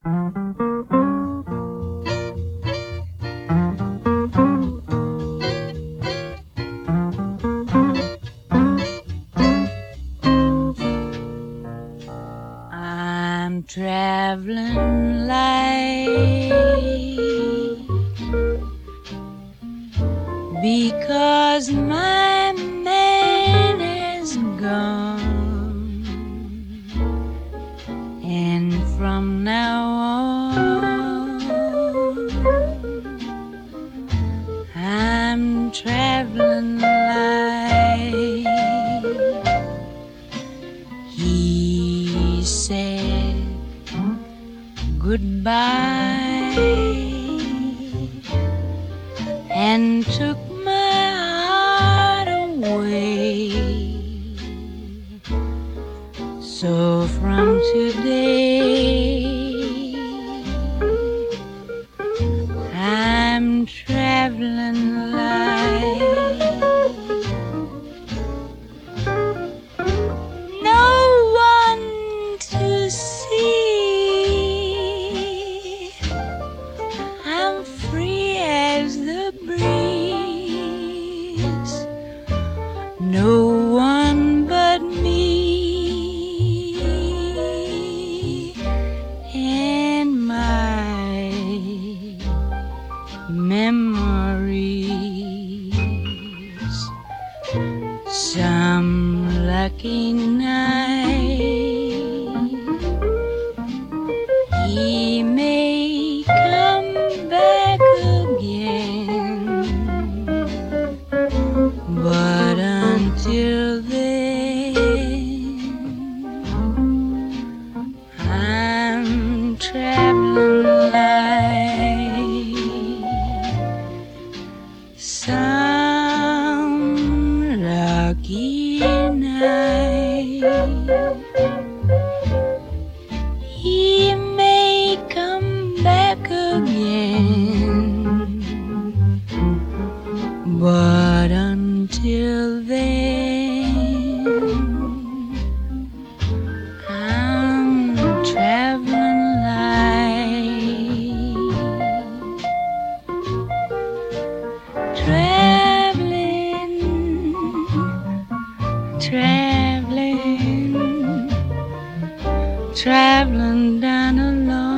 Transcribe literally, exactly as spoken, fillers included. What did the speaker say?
I'm traveling light because my man is gone, and from now on I'm traveling light. He said goodbye and took my heart away. So from today I'm traveling light. No one to see, I'm free as the breeze. No one but me and my memories. Some lucky night he may come back again, but until then I'm traveling light. Some lucky night he may come back again, but until then I'm traveling light. Traveling, traveling, traveling down a long